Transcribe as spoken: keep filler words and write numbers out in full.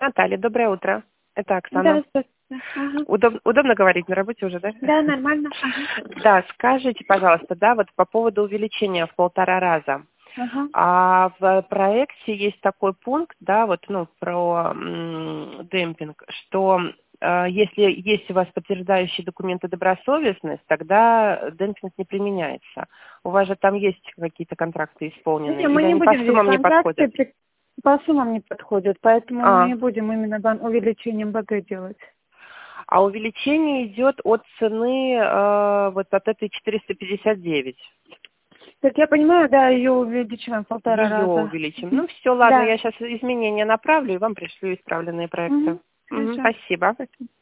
Наталья, доброе утро. Это Да, Оксана. здравствуйте. Ага. Удоб- удобно говорить на работе уже, да? Да, нормально. Ага. Да, скажите, пожалуйста, да, вот по поводу увеличения в полтора раза. Ага. А в проекте есть такой пункт, да, вот, ну, про м, демпинг, что э, если есть у вас подтверждающие документы добросовестность, тогда демпинг не применяется. У вас же там есть какие-то контракты исполненные, Не, мы или не они по будем здесь суммам не контракты, подходят? при- по суммам не подходят, поэтому мы А, не будем именно бан- увеличением БГ делать. А увеличение идет от цены э, вот от этой четыреста пятьдесят девять. Так я понимаю, да, ее увеличиваем в полтора Ее раза. увеличим. Мгм. Ну все, ладно, Да. я сейчас изменения направлю и вам пришлю исправленные проекты. Угу. Мгм, Хорошо. спасибо. Спасибо.